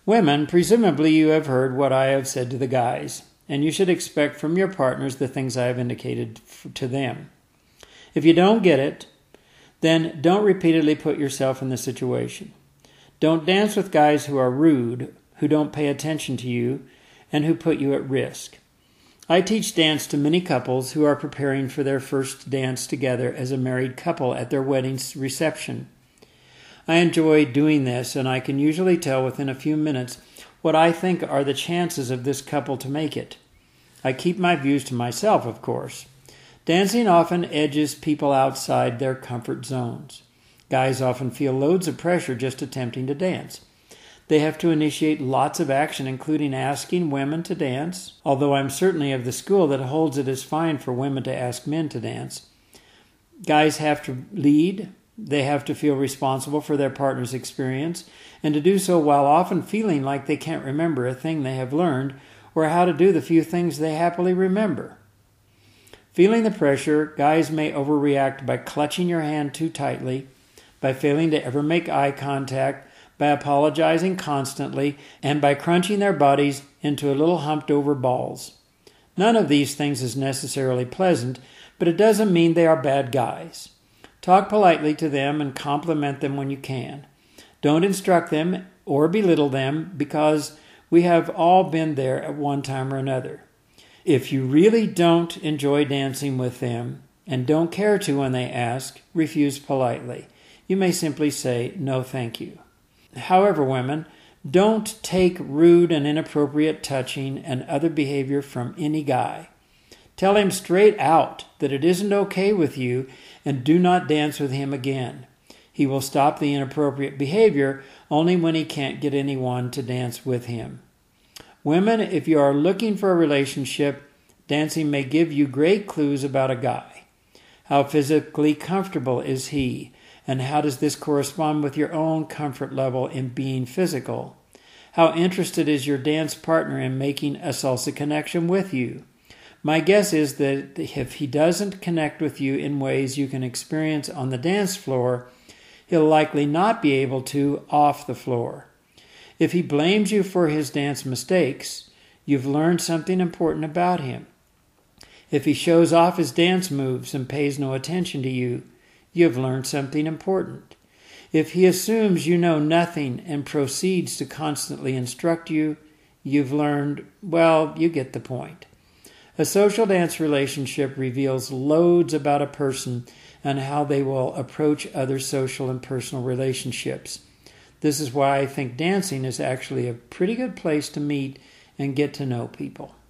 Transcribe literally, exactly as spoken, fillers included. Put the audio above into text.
Women, presumably you have heard what I have said to the guys, and you should expect from your partners the things I have indicated to them. If you don't get it, then don't repeatedly put yourself in the situation. Don't dance with guys who are rude, who don't pay attention to you, and who put you at risk. I teach dance to many couples who are preparing for their first dance together as a married couple at their wedding reception. I enjoy doing this, and I can usually tell within a few minutes what I think are the chances of this couple to make it. I keep my views to myself, of course. Dancing often edges people outside their comfort zones. Guys often feel loads of pressure just attempting to dance. They have to initiate lots of action, including asking women to dance, although I'm certainly of the school that holds it as fine for women to ask men to dance. Guys have to lead. They have to feel responsible for their partner's experience, and to do so while often feeling like they can't remember a thing they have learned or how to do the few things they happily remember. Feeling the pressure, guys may overreact by clutching your hand too tightly, by failing to ever make eye contact, by apologizing constantly, and by crunching their bodies into little humped-over balls. None of these things is necessarily pleasant, but it doesn't mean they are bad guys. Talk politely to them and compliment them when you can. Don't instruct them or belittle them, because we have all been there at one time or another. If you really don't enjoy dancing with them and don't care to when they ask, refuse politely. You may simply say, "No, thank you." However, women, don't take rude and inappropriate touching and other behavior from any guy. Tell him straight out that it isn't okay with you, and do not dance with him again. He will stop the inappropriate behavior only when he can't get anyone to dance with him. Women, if you are looking for a relationship, dancing may give you great clues about a guy. How physically comfortable is he? And how does this correspond with your own comfort level in being physical? How interested is your dance partner in making a salsa connection with you? My guess is that if he doesn't connect with you in ways you can experience on the dance floor, he'll likely not be able to off the floor. If he blames you for his dance mistakes, you've learned something important about him. If he shows off his dance moves and pays no attention to you, you've learned something important. If he assumes you know nothing and proceeds to constantly instruct you, you've learned, well, you get the point. A social dance relationship reveals loads about a person and how they will approach other social and personal relationships. This is why I think dancing is actually a pretty good place to meet and get to know people.